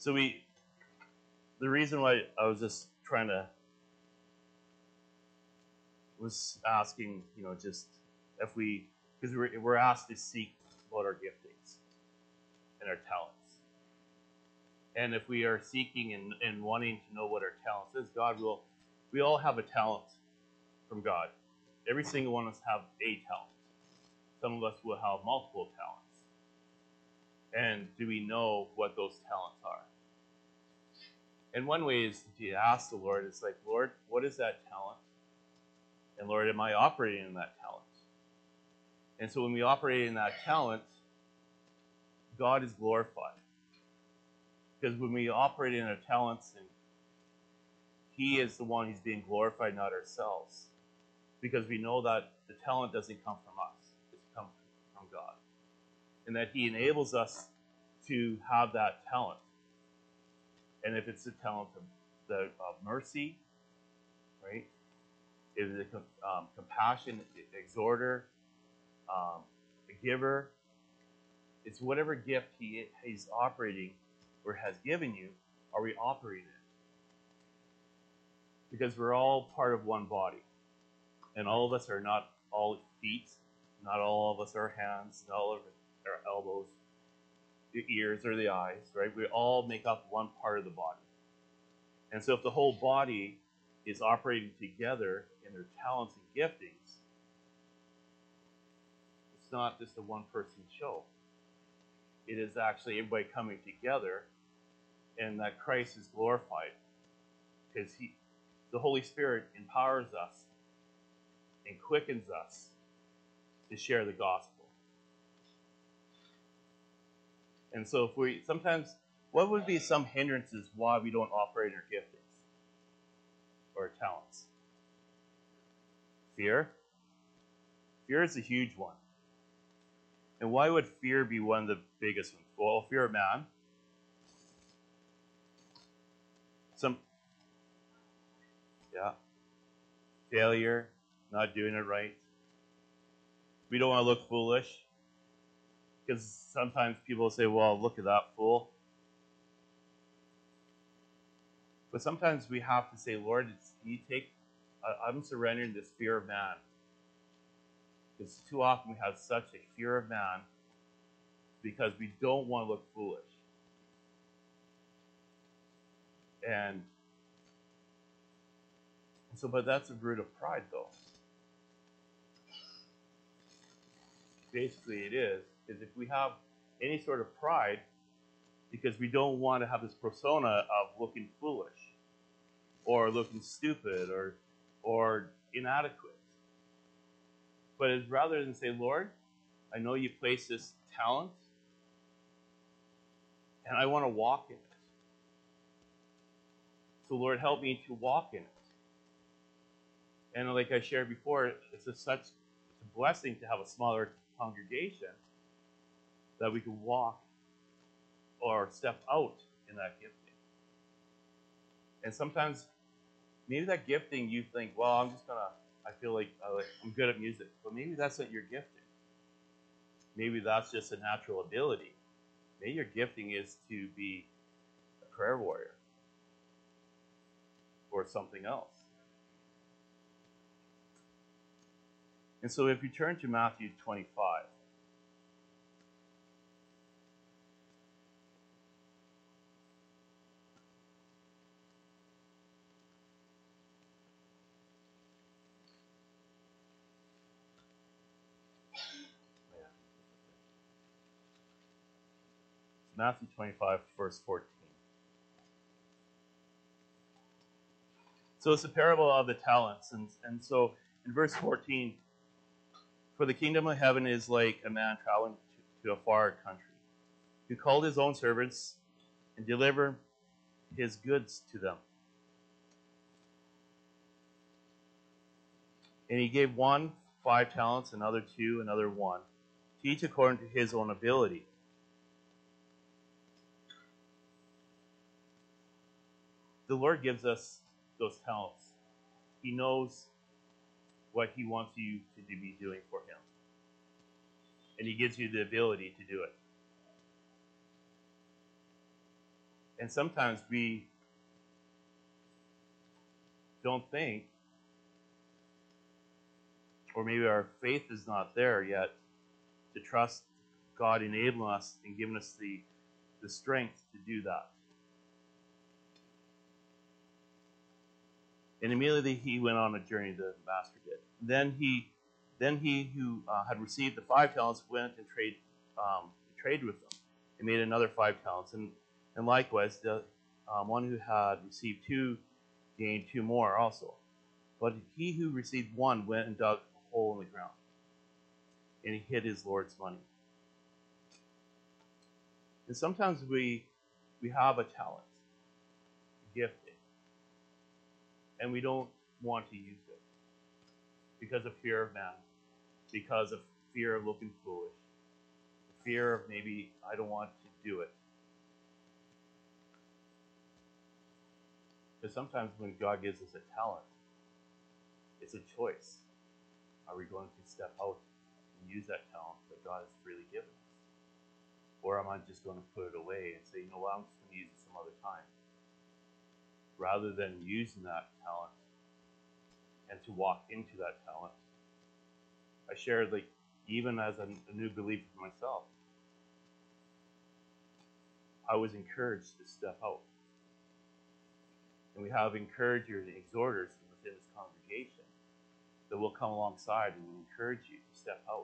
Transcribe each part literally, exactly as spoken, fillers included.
So we, the reason why I was just trying to, was asking, you know, just if we, because we're, we're asked to seek about our giftings and our talents. And if we are seeking and, and wanting to know what our talents is, God will, we all have a talent from God. Every single one of us have a talent. Some of us will have multiple talents. And do we know what those talents are? And one way is to ask the Lord, it's like, Lord, what is that talent? And Lord, am I operating in that talent? And so when we operate in that talent, God is glorified. Because when we operate in our talents, and He is the one who's being glorified, not ourselves. Because we know that the talent doesn't come from us. It's come from God. And that He enables us to have that talent. And if it's the talent of, the, of mercy, right? If it's a um, compassion, exhorter, um, a giver, it's whatever gift he, He's operating or has given you, are we operating it? Because we're all part of one body. And all of us are not all feet, not all of us are hands, not all of us are elbows, the ears, or the eyes, right? We all make up one part of the body. And so if the whole body is operating together in their talents and giftings, it's not just a one-person show. It is actually everybody coming together, and that Christ is glorified. Because he, the Holy Spirit empowers us and quickens us to share the gospel. And so if we, sometimes, what would be some hindrances why we don't operate in our giftings or talents? Fear. Fear is a huge one. And why would fear be one of the biggest ones? Well, fear of man. Some, yeah. Failure, not doing it right. We don't want to look foolish. Because sometimes people say, well, look at that fool. But sometimes we have to say, Lord, it's, you take, I'm surrendering this fear of man. Because too often we have such a fear of man because we don't want to look foolish. And so, but that's a root of pride, though. Basically, it is. Because if we have any sort of pride, because we don't want to have this persona of looking foolish, or looking stupid, or or inadequate. But it's rather than say, Lord, I know you placed this talent, and I want to walk in it. So Lord, help me to walk in it. And like I shared before, it's a such it's a blessing to have a smaller congregation that we can walk or step out in that gifting. And sometimes, maybe that gifting you think, well, I'm just gonna, I feel like, uh, like I'm good at music. But maybe that's not your gifting. Maybe that's just a natural ability. Maybe your gifting is to be a prayer warrior or something else. And so if you turn to Matthew twenty-five, Matthew twenty-five, verse fourteen. So it's a parable of the talents. And, and so in verse fourteen, for the kingdom of heaven is like a man traveling to, to a far country, who called his own servants and delivered his goods to them. And he gave one five talents, another two, another one, to each according to his own ability. The Lord gives us those talents. He knows what he wants you to be doing for him. And he gives you the ability to do it. And sometimes we don't think, or maybe our faith is not there yet, to trust God enabling us and giving us the, the strength to do that. And immediately he went on a journey, the master did. Then he, then he who uh, had received the five talents went and trade, um, traded with them, and made another five talents. And, and likewise, the um, one who had received two gained two more also. But he who received one went and dug a hole in the ground, and he hid his Lord's money. And sometimes we we have a talent, a gifting, and we don't want to use it because of fear of man, because of fear of looking foolish, fear of maybe I don't want to do it. Because sometimes when God gives us a talent, it's a choice. Are we going to step out and use that talent that God has freely given us? Or am I just going to put it away and say, you know what, I'm just going to use it some other time? Rather than using that talent and to walk into that talent, I shared, like, even as a, a new believer for myself, I was encouraged to step out. And we have encouragers and exhorters within this congregation that will come alongside and encourage you to step out.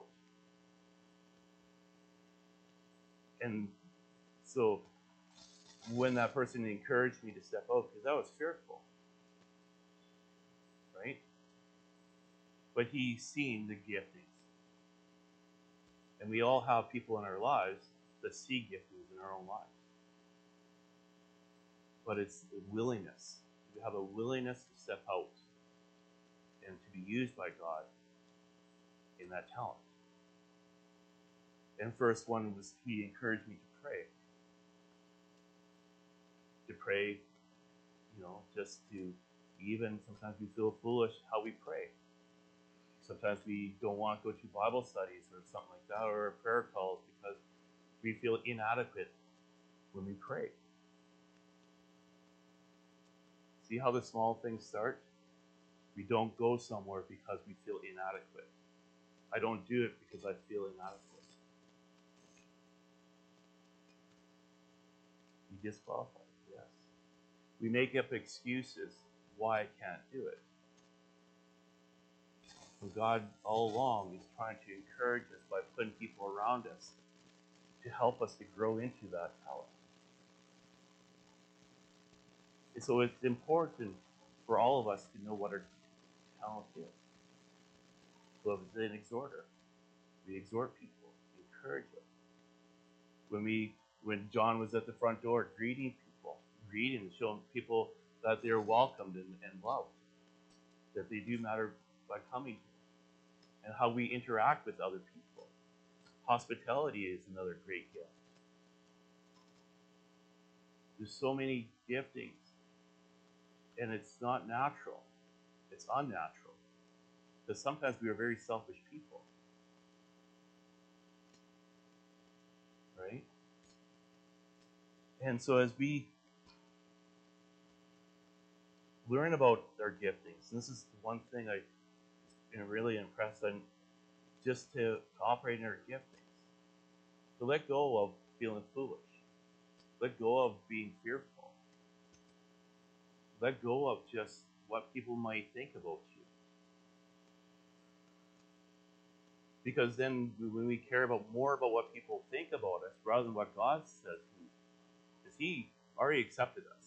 And so when that person encouraged me to step out, because I was fearful, right? But he's seen the giftings. And we all have people in our lives that see giftings in our own lives. But it's the willingness. We have a willingness to step out and to be used by God in that talent. And first one was he encouraged me to pray. To pray, you know, just to even sometimes we feel foolish how we pray. Sometimes we don't want to go to Bible studies or something like that, or prayer calls, because we feel inadequate when we pray. See how the small things start? We don't go somewhere because we feel inadequate. I don't do it because I feel inadequate. You disqualify, yes. We make up excuses why I can't do it. And God all along is trying to encourage us by putting people around us to help us to grow into that talent. And so it's important for all of us to know what our talent is. So as an exhorter, we exhort people, encourage them. When we, when John was at the front door greeting people, greeting, showing people that they're welcomed and, and loved, that they do matter by coming to them, and how we interact with other people. Hospitality is another great gift. There's so many giftings, and it's not natural. It's unnatural. Because sometimes we are very selfish people. Right? And so as we learn about our giftings, and this is the one thing I've been really impressed on, just to, to operate in our giftings. To let go of feeling foolish. Let go of being fearful. Let go of just what people might think about you. Because then when we care about more about what people think about us rather than what God says, because he already accepted us.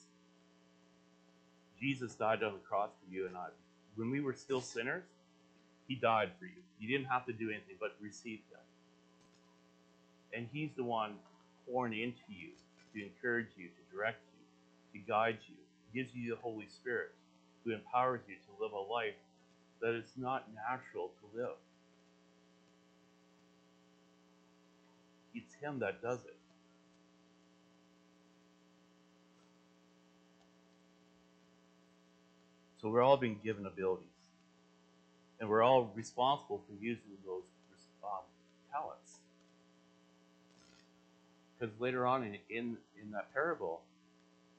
Jesus died on the cross for you and I. When we were still sinners, he died for you. You didn't have to do anything but receive him. And he's the one pouring into you to encourage you, to direct you, to guide you. He gives you the Holy Spirit who empowers you to live a life that is not natural to live. It's him that does it. So we're all being given abilities. And we're all responsible for using those um, talents. Because later on in, in, in that parable,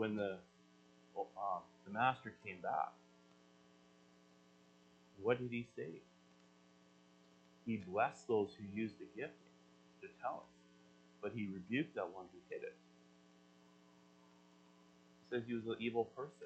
when the um, the master came back, what did he say? He blessed those who used the gifting, the talents, but he rebuked that one who hid it. He says he was an evil person.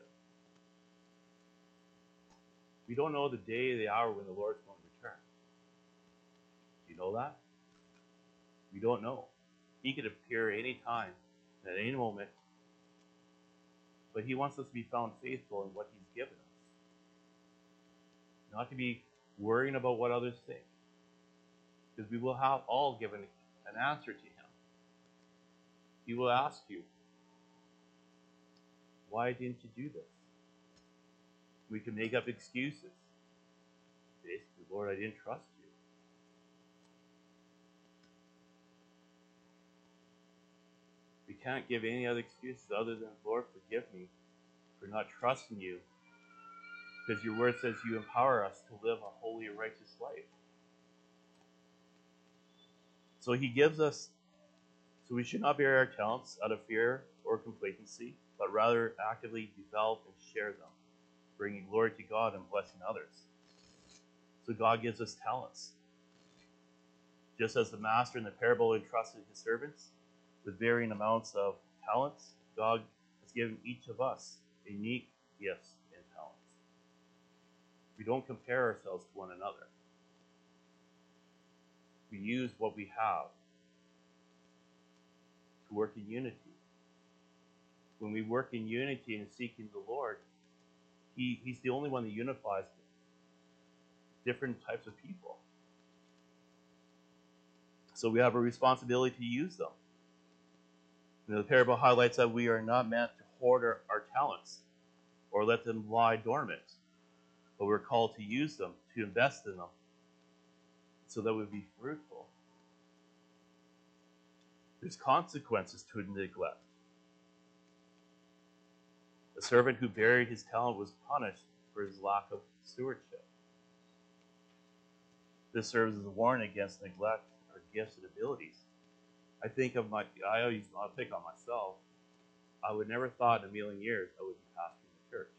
We don't know the day or the hour when the Lord's going to return. Do you know that? We don't know. He could appear any time, at any moment, but he wants us to be found faithful in what he's given us. Not to be worrying about what others think, because we will have all given an answer to him. He will ask you, why didn't you do this? We can make up excuses. Basically, Lord, I didn't trust you. We can't give any other excuses other than, Lord, forgive me for not trusting you, because your word says you empower us to live a holy and righteous life. So he gives us, so we should not bury our talents out of fear or complacency, but rather actively develop and share them, bringing glory to God and blessing others. So God gives us talents. Just as the master in the parable entrusted his servants with varying amounts of talents, God has given each of us unique gifts and talents. We don't compare ourselves to one another. We use what we have to work in unity. When we work in unity and seeking the Lord, he, He's the only one that unifies different types of people. So we have a responsibility to use them. And the parable highlights that we are not meant to hoard our, our talents or let them lie dormant, but we're called to use them, to invest in them, so that we'll be fruitful. There's consequences to neglect. A servant who buried his talent was punished for his lack of stewardship. This serves as a warning against neglect of gifts and abilities. I think of my, I always, I'll pick on myself. I would never thought in a million years I would be pastoring the church.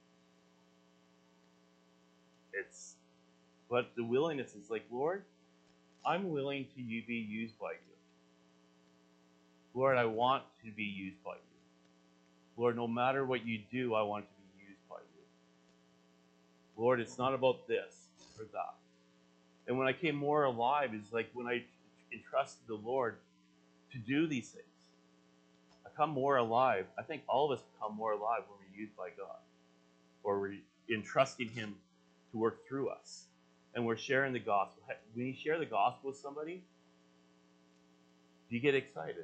It's, but the willingness is like, Lord, I'm willing to be used by you. Lord, I want to be used by you. Lord, no matter what you do, I want to be used by you. Lord, it's not about this or that. And when I came more alive, it's like when I entrusted the Lord to do these things. I come more alive. I think all of us become more alive when we're used by God, or we're entrusting him to work through us. And we're sharing the gospel. When you share the gospel with somebody, do you get excited?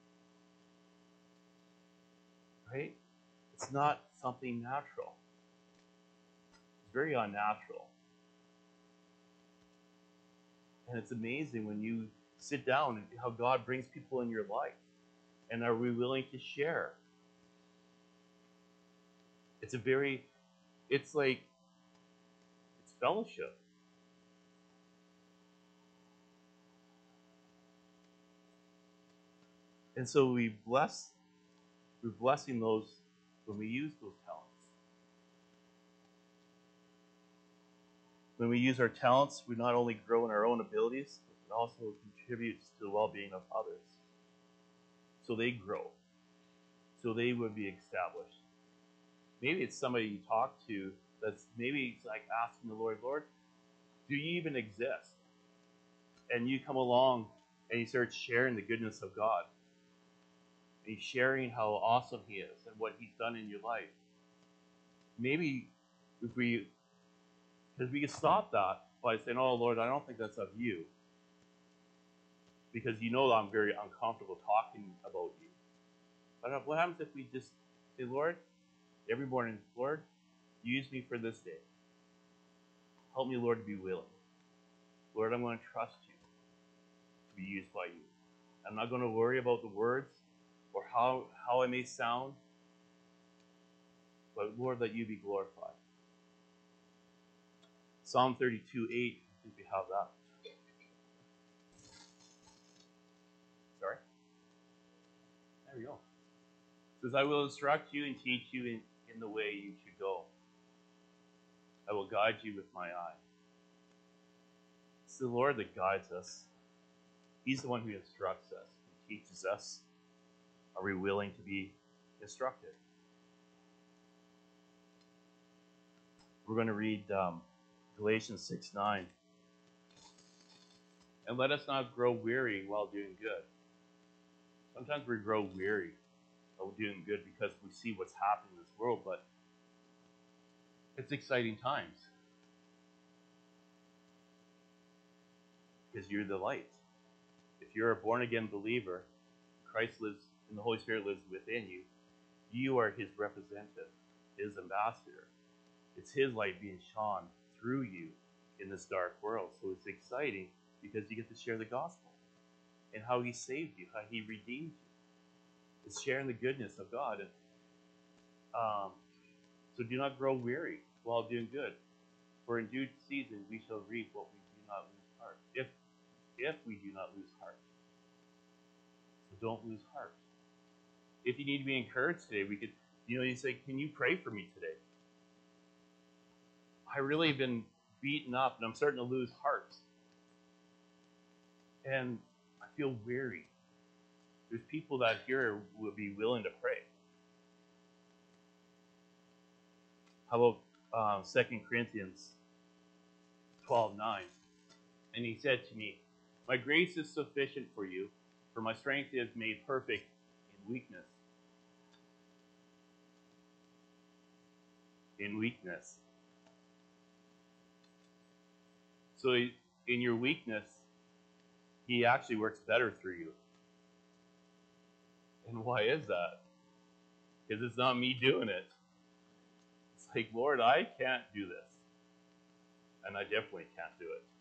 Right? It's not something natural. It's very unnatural. And it's amazing when you sit down and how God brings people in your life. And are we willing to share? It's a very, it's like, it's fellowship. And so we bless, we're blessing those when we use those talents. When we use our talents, we not only grow in our own abilities, but it also contributes to the well-being of others. So they grow. So they would be established. Maybe it's somebody you talk to that's maybe it's like asking the Lord, Lord, do you even exist? And you come along and you start sharing the goodness of God. And he's sharing how awesome he is and what he's done in your life. Maybe if we, because we can stop that by saying, oh Lord, I don't think that's of you. Because you know I'm very uncomfortable talking about you. But what happens if we just say, Lord, every morning, Lord, use me for this day. Help me, Lord, to be willing. Lord, I'm going to trust you to be used by you. I'm not going to worry about the words or how, how I may sound, but Lord, let you be glorified. Psalm thirty-two eight, I think we have that. Sorry? There we go. says, I will instruct you and teach you in, in the way you should go. I will guide you with my eye. It's the Lord that guides us. He's the one who instructs us and teaches us. Are we willing to be instructed? We're going to read um, Galatians six nine. And let us not grow weary while doing good. Sometimes we grow weary while doing good because we see what's happening in this world, but it's exciting times. Because you're the light. If you're a born-again believer, Christ lives and the Holy Spirit lives within you, you are his representative, his ambassador. It's his light being shone through you in this dark world. So it's exciting because you get to share the gospel and how he saved you, how he redeemed you. It's sharing the goodness of God. And um, so do not grow weary while doing good. For in due season we shall reap what we do not lose heart. If if we do not lose heart. So don't lose heart. If you need to be encouraged today, we could, you know, you say, can you pray for me today? I really have been beaten up and I'm starting to lose heart. And I feel weary. There's people that here will be willing to pray. How about um, Second Corinthians twelve nine? And he said to me, my grace is sufficient for you, for my strength is made perfect in weakness. In weakness. So in your weakness, he actually works better through you. And why is that? Because it's not me doing it. It's like, Lord, I can't do this. And I definitely can't do it.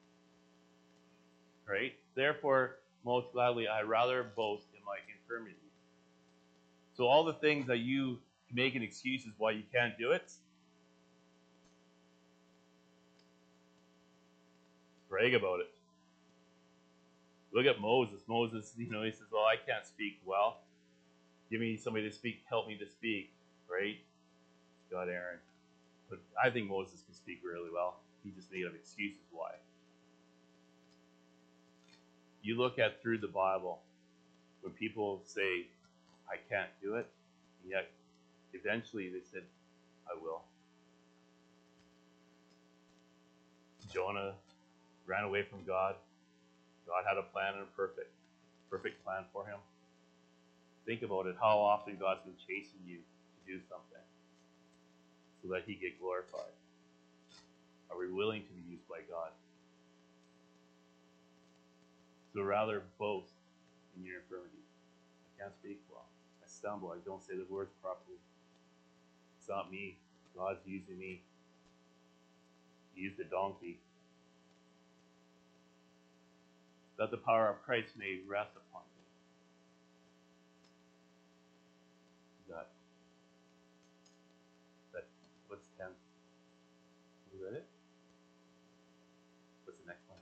Right? Therefore, most gladly, I rather boast in my infirmities. So all the things that you make an excuses why you can't do it, brag about it. Look at Moses. Moses, you know, he says, well, I can't speak well. Give me somebody to speak, help me to speak, right? God, Aaron. But I think Moses can speak really well. He just made up excuses why. You look at through the Bible, when people say, I can't do it, and yet eventually they said, I will. Jonah ran away from God. God had a plan and a perfect, perfect plan for him. Think about it, how often God's been chasing you to do something so that he get glorified. Are we willing to be used by God? So rather boast in your infirmities. I can't speak well. I stumble. I don't say the words properly. It's not me. God's using me. He used a donkey. That the power of Christ may rest upon me. That, that, what's ten? Is that it? What's the next one?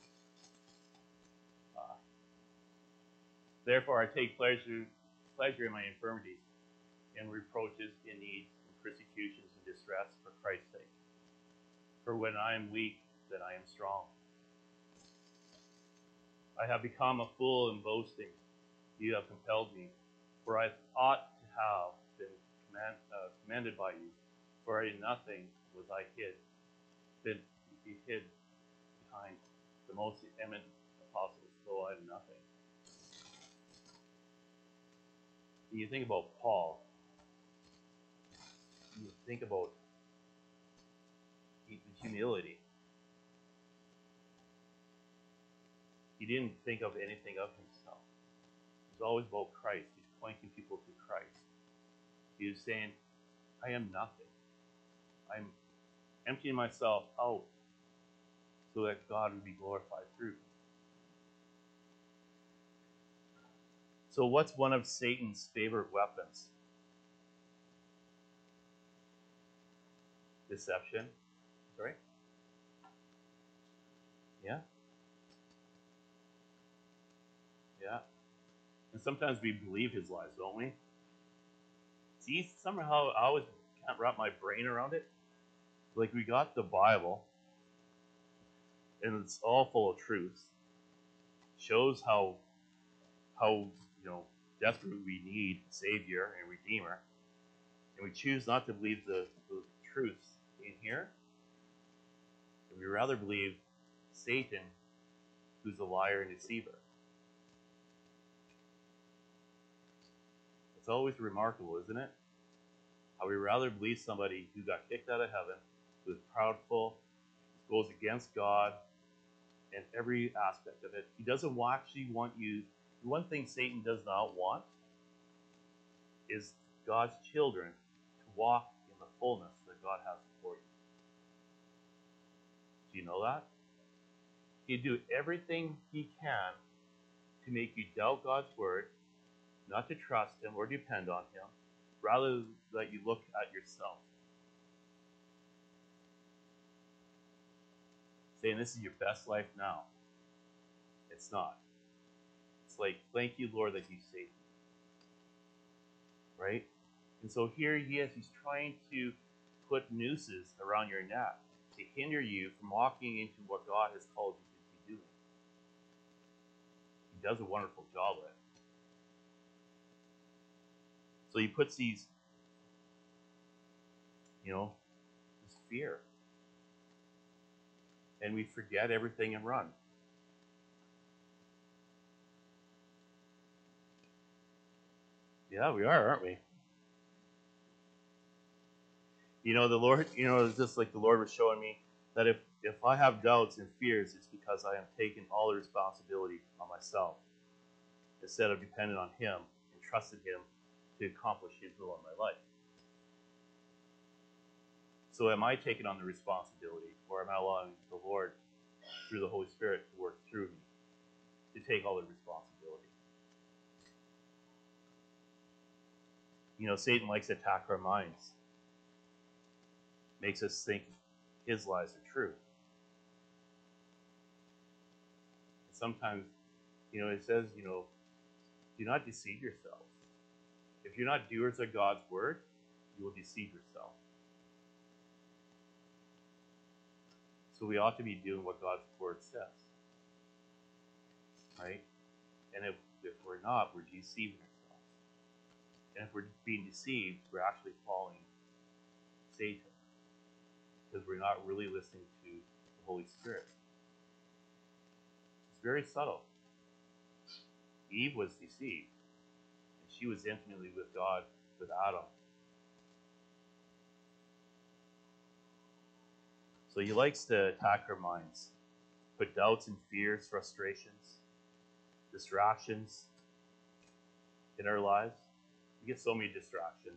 Uh, Therefore I take pleasure, pleasure in my infirmities, in reproaches, in needs, in persecutions, and distress for Christ's sake. For when I am weak, then I am strong. I have become a fool in boasting. You have compelled me, for I ought to have been command, uh, commanded by you. For in nothing was I hid, been hid behind the most eminent apostles, though I had nothing. When you think about Paul, you think about humility. He didn't think of anything of himself. He was always about Christ. He's pointing people to Christ. He was saying, I am nothing. I'm emptying myself out so that God would be glorified through me. So what's one of Satan's favorite weapons? Deception. Sorry? Yeah? Yeah. And sometimes we believe his lies, don't we? See, somehow I always can't wrap my brain around it. Like, we got the Bible, and it's all full of truth. Shows how how you know desperate we need a Savior and Redeemer, and we choose not to believe the, the truths in here. And we rather believe Satan, who's a liar and deceiver. It's always remarkable, isn't it? How we rather believe somebody who got kicked out of heaven, who's proudful, goes against God, and every aspect of it. He doesn't actually want you. One thing Satan does not want is God's children to walk in the fullness that God has for you. Do you know that? He'd do everything he can to make you doubt God's word, not to trust him or depend on him, rather that you look at yourself. Saying this is your best life now. It's not. It's like, thank you, Lord, that you saved me. Right? And so here he is. He's trying to put nooses around your neck to hinder you from walking into what God has called you to be doing. He does a wonderful job of it. So he puts these, you know, this fear. And we forget everything and run. Yeah, we are, aren't we? You know, the Lord, you know, it's just like the Lord was showing me that if, if I have doubts and fears, it's because I am taking all the responsibility on myself instead of depending on him and trusting him to accomplish his will in my life. So am I taking on the responsibility, or am I allowing the Lord, through the Holy Spirit, to work through me to take all the responsibility? You know, Satan likes to attack our minds. Makes us think his lies are true. And sometimes, you know, it says, you know, do not deceive yourselves. If you're not doers of God's word, you will deceive yourself. So we ought to be doing what God's word says. Right? And if, if we're not, we're deceiving ourselves. And if we're being deceived, we're actually following Satan. Because we're not really listening to the Holy Spirit. It's very subtle. Eve was deceived. And she was intimately with God, with Adam. So he likes to attack our minds. Put doubts and fears, frustrations, distractions in our lives. We get so many distractions.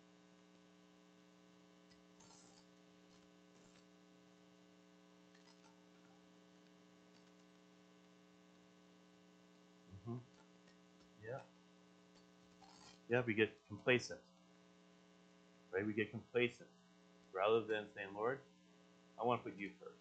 Mm-hmm. Yeah. Yeah, we get complacent. Right? We get complacent. Rather than saying, Lord, I want to put you first.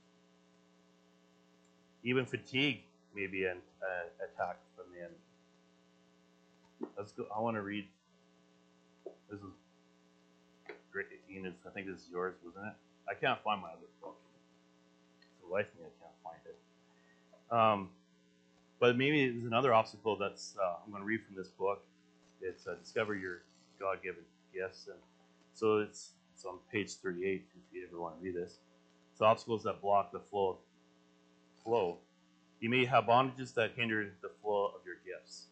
Even fatigue may be an uh, attack from the enemy. Let's go. I want to read. This is great. Enos, I think this is yours, wasn't it? I can't find my other book. For the life of me, I can't find it. Um, but maybe there's another obstacle that's uh, I'm going to read from this book. It's uh, Discover Your God-Given Gifts. And so it's, it's on page thirty-eight if you ever want to read this. It's obstacles that block the flow of flow. You may have bondages that hinder the flow of your gifts.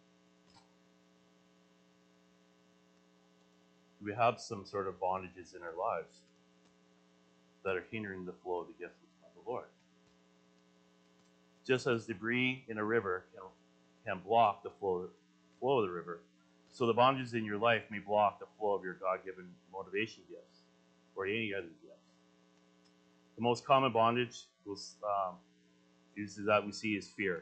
We have some sort of bondages in our lives that are hindering the flow of the gifts of the Lord. Just as debris in a river can, can block the flow, flow of the river, so the bondages in your life may block the flow of your God-given motivation gifts or any other gifts. The most common bondage was, um, is that we see is fear.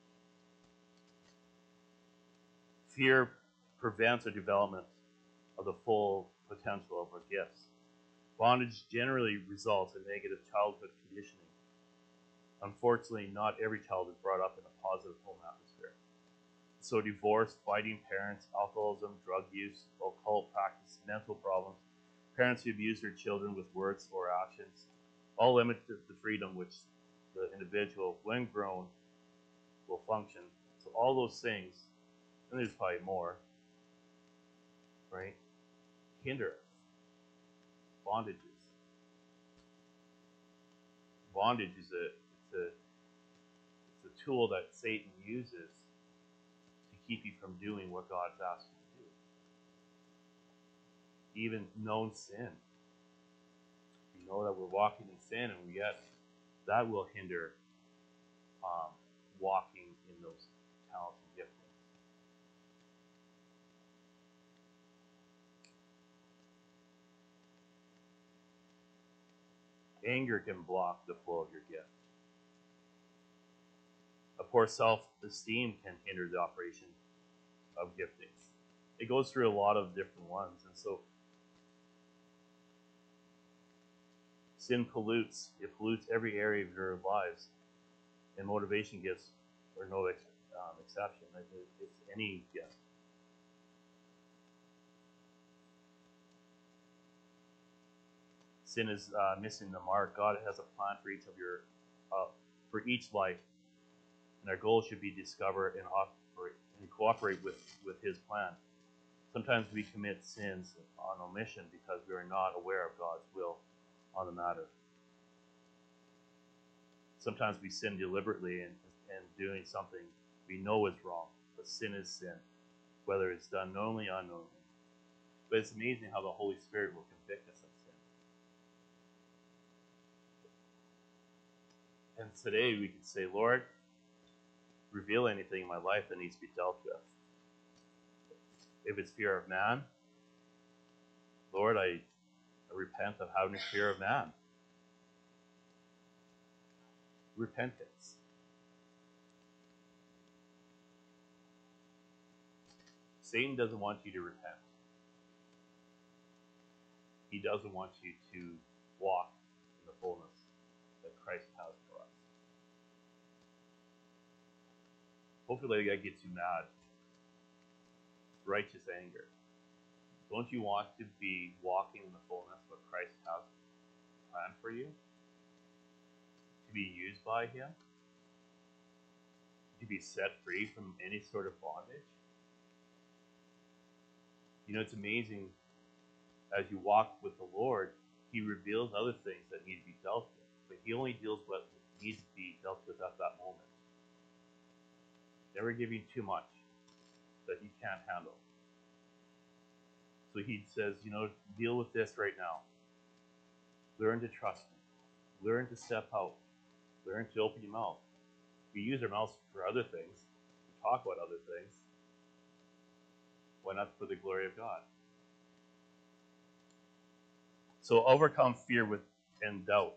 Fear prevents the development of the full potential of our gifts. Bondage generally results in negative childhood conditioning. Unfortunately, not every child is brought up in a positive home atmosphere. So divorce, fighting parents, alcoholism, drug use, occult practice, mental problems, parents who abuse their children with words or actions, all limit the freedom which the individual, when grown, will function. So all those things, and there's probably more, right, hinder us. Bondages. Bondage is a it's a it's a tool that Satan uses to keep you from doing what God's asked you to do. Even known sin. We know that we're walking in sin, and yet that will hinder um, walking in those talents and giftings. Anger can block the flow of your gift. Of course, self-esteem can hinder the operation of giftings. It goes through a lot of different ones, and so sin pollutes. It pollutes every area of your lives, and motivation gifts are no ex- um, exception. It's any gift. Sin is uh, missing the mark. God has a plan for each of your, uh, for each life, and our goal should be discover and operate and cooperate with, with His plan. Sometimes we commit sins on omission because we are not aware of God's will on the matter. Sometimes we sin deliberately and, and doing something we know is wrong, but sin is sin, whether it's done knowingly or unknowingly. But it's amazing how the Holy Spirit will convict us of sin. And today we can say, Lord, reveal anything in my life that needs to be dealt with. If it's fear of man, Lord, I, I repent of having fear of man. Repentance. Satan doesn't want you to repent. He doesn't want you to walk in the fullness that Christ has for us. Hopefully that gets you mad. Righteous anger. Don't you want to be walking in the fullness of what Christ has planned for you? To be used by Him? To be set free from any sort of bondage? You know, it's amazing, as you walk with the Lord, He reveals other things that need to be dealt with, but He only deals with what needs to be dealt with at that moment. Never give you too much that you can't handle. So He says, you know, deal with this right now. Learn to trust Me. Learn to step out. Learn to open your mouth. We use our mouths for other things. We talk about other things. Why not for the glory of God? So overcome fear with and doubt.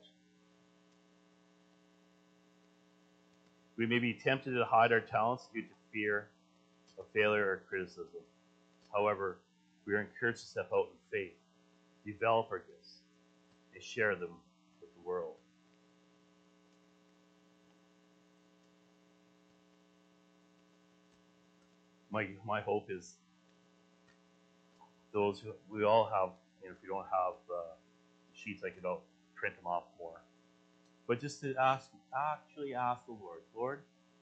We may be tempted to hide our talents due to fear of failure or criticism. However, we are encouraged to step out in faith, develop our gifts, and share them with the world. My my hope is those who we all have, and if we don't have uh, sheets, I could out print them off more. But just to ask, actually ask the Lord, Lord,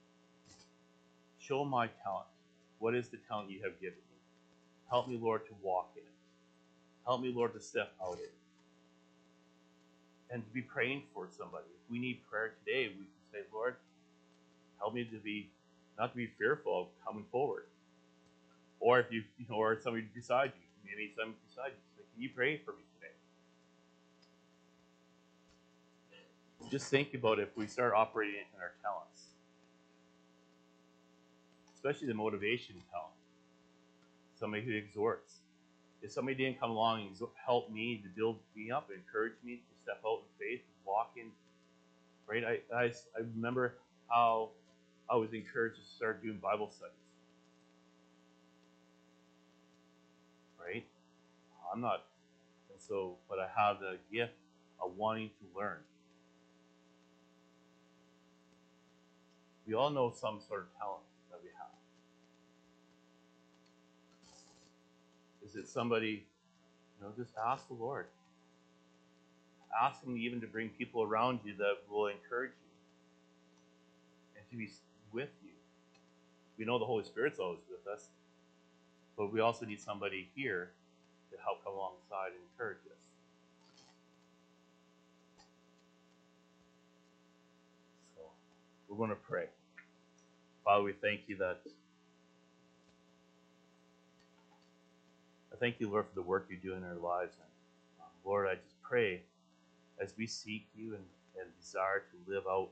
show my talent. What is the talent you have given me? Help me, Lord, to walk in it. Help me, Lord, to step out in it. And to be praying for somebody. If we need prayer today, we can say, Lord, help me to be, not to be fearful of coming forward. Or if you, you know, or somebody beside you, maybe somebody beside you, say, can you pray for me today? Just think about if we start operating in our talents, especially the motivation talent. Somebody who exhorts. If somebody didn't come along and help me to build me up, encourage me to step out in faith, walk in, right? I, I, I remember how I was encouraged to start doing Bible studies. Right? I'm not, and so, but I have the gift of wanting to learn. We all know some sort of talent that we have. Is it somebody, you know, just ask the Lord. Ask him even to bring people around you that will encourage you and to be with you. We know the Holy Spirit's always with us, but we also need somebody here to help come alongside and encourage us. So we're going to pray. Father, we thank you that I thank you, Lord, for the work you do in our lives. And um, Lord, I just pray as we seek you and, and desire to live out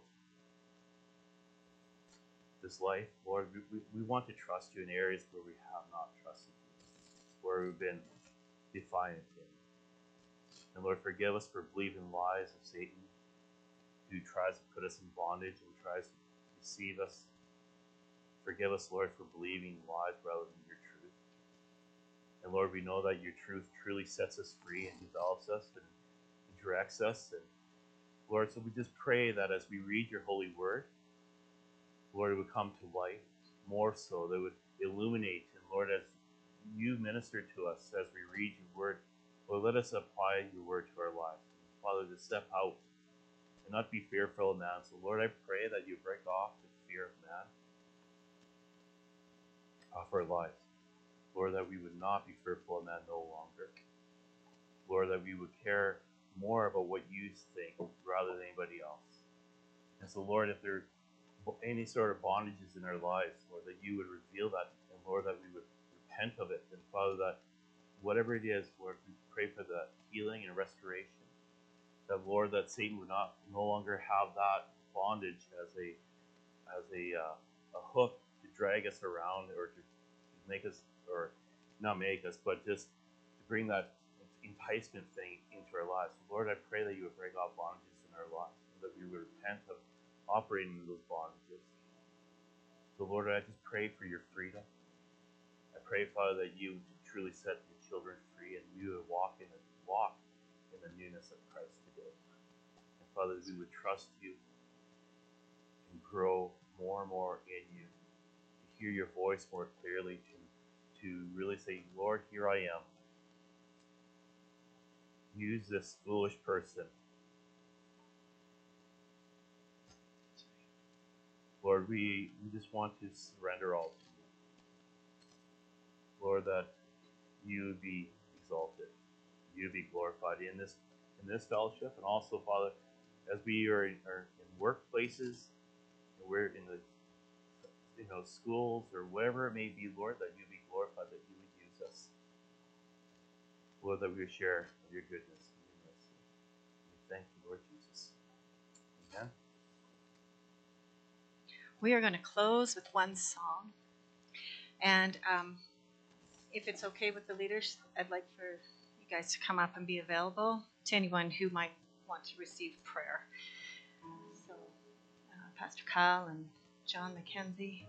this life, Lord, we, we, we want to trust you in areas where we have not trusted you, where we've been defiant in. And Lord, forgive us for believing lies of Satan, who tries to put us in bondage and tries to deceive us. Forgive us, Lord, for believing lies rather than your truth. And Lord, we know that your truth truly sets us free and develops us and directs us. And Lord, so we just pray that as we read your holy word, Lord, it would come to life more so, that it would illuminate. And Lord, as you minister to us as we read your word, Lord, let us apply your word to our lives. Father, to step out and not be fearful of man. So Lord, I pray that you break off the fear of man off our lives. Lord, that we would not be fearful of man no longer. Lord, that we would care more about what you think rather than anybody else. And so, Lord, if there are any sort of bondages in our lives, Lord, that you would reveal that, and Lord, that we would repent of it. And Father, that whatever it is, Lord, we pray for the healing and restoration. That, Lord, that Satan would not no longer have that bondage as a as a uh, a hook to drag us around or to make us, or not make us, but just to bring that enticement thing into our lives. So Lord, I pray that you would break off bondages in our lives, and that we would repent of operating in those bondages. So Lord, I just pray for your freedom. I pray, Father, that you would truly set your children free, and you would walk in the walk in the newness of Christ today. And Father, that we would trust you and grow more and more in you, to hear your voice more clearly, to to really say, Lord, here I am. Use this foolish person. Lord, we, we just want to surrender all to you. Lord, that you would be exalted, you would be glorified in this in this fellowship, and also, Father, as we are in, are in workplaces, and we're in the you know schools or wherever it may be, Lord, that you be glorified, that you would use us. Lord, that we would share your goodness and your mercy. We thank you, Lord Jesus. Amen. We are going to close with one song. And um, if it's okay with the leaders, I'd like for you guys to come up and be available to anyone who might want to receive prayer. So, uh, Pastor Kyle and John McKenzie.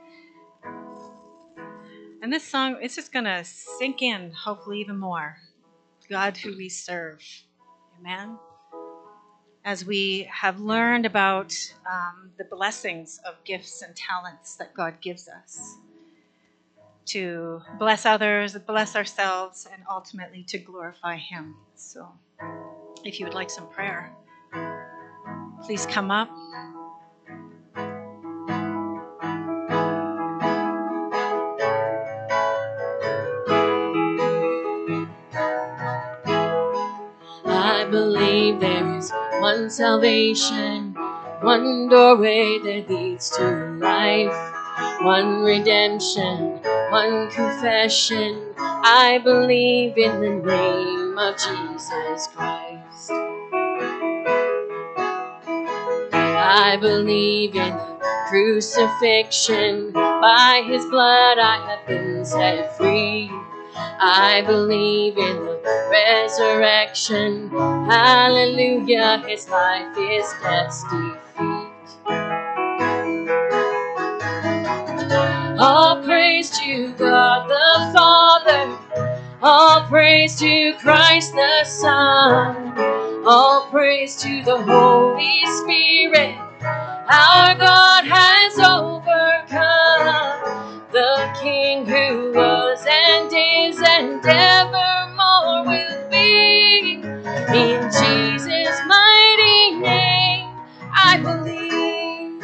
And this song, it's just going to sink in, hopefully even more. God who we serve. Amen. As we have learned about um, the blessings of gifts and talents that God gives us to bless others, bless ourselves, and ultimately to glorify Him. So if you would like some prayer, please come up. I believe there is one salvation, one doorway that leads to life, one redemption, one confession. I believe in the name of Jesus Christ. I believe in the crucifixion. By His blood I have been set free. I believe in the resurrection. Hallelujah, His life is death's defeat. All praise to God the Father. All praise to Christ the Son. All praise to the Holy Spirit. Our God has overcome. The King who was and is and ever In Jesus' mighty name, I believe.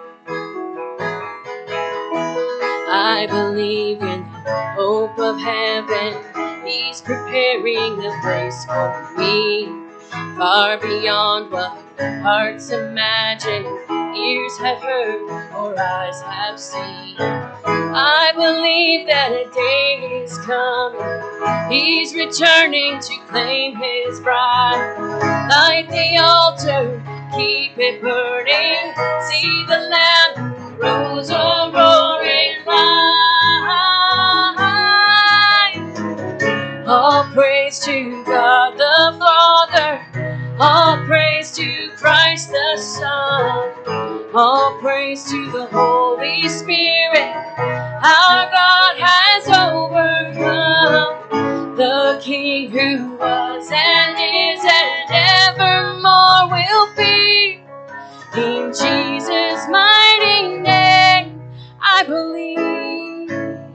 I believe in the hope of heaven. He's preparing a place for me, far beyond what hearts imagine, ears have heard, or eyes have seen. I believe that a day is coming. He's returning to claim his bride. Light the altar, keep it burning. See the Lamb who rose a roaring lion. All praise to God the Father. All praise to Christ the Son. All praise to the Holy Spirit. Our God has overcome. The King who was and is and evermore will be. In Jesus' mighty name, I believe.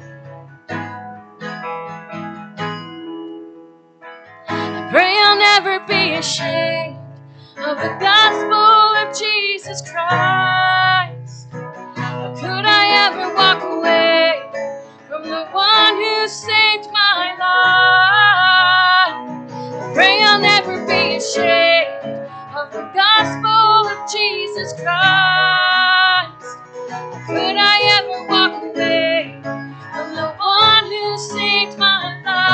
I pray I'll never be ashamed of the gospel of Jesus Christ. How could I ever walk away from the one who saved my life? I pray I'll never be ashamed of the gospel of Jesus Christ. How could I ever walk away from the one who saved my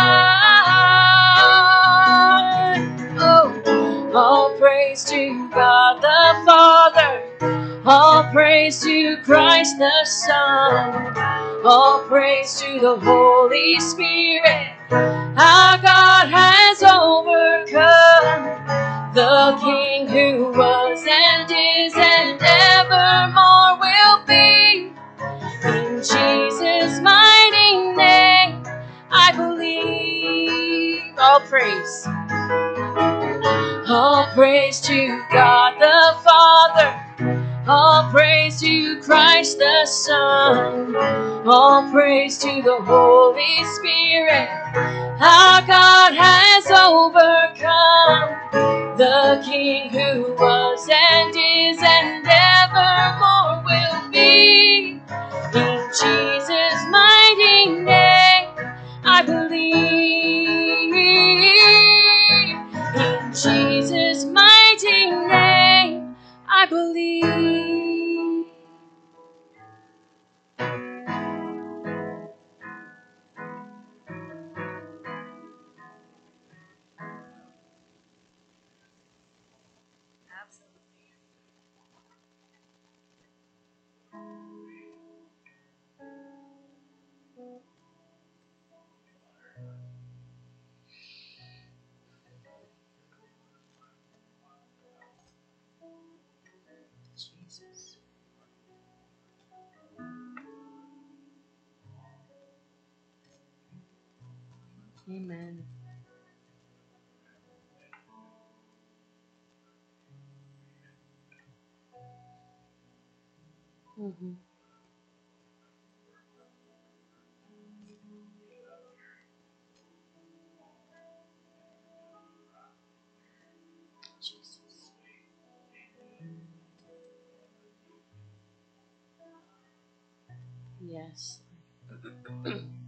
life? Oh, all praise to God the Father. All praise to Christ the Son. All praise to the Holy Spirit. Our God has overcome. The King who was and is and evermore will be. In Jesus' mighty name, I believe. All praise. All praise to God the Father. All praise to Christ the Son. All praise to the Holy Spirit. Our God has overcome. The King who was and is and evermore will be. In Jesus' mighty name, I believe. In Jesus' mighty name, I believe. Jesus. Amen. Mm-hmm. Jesus. Yes.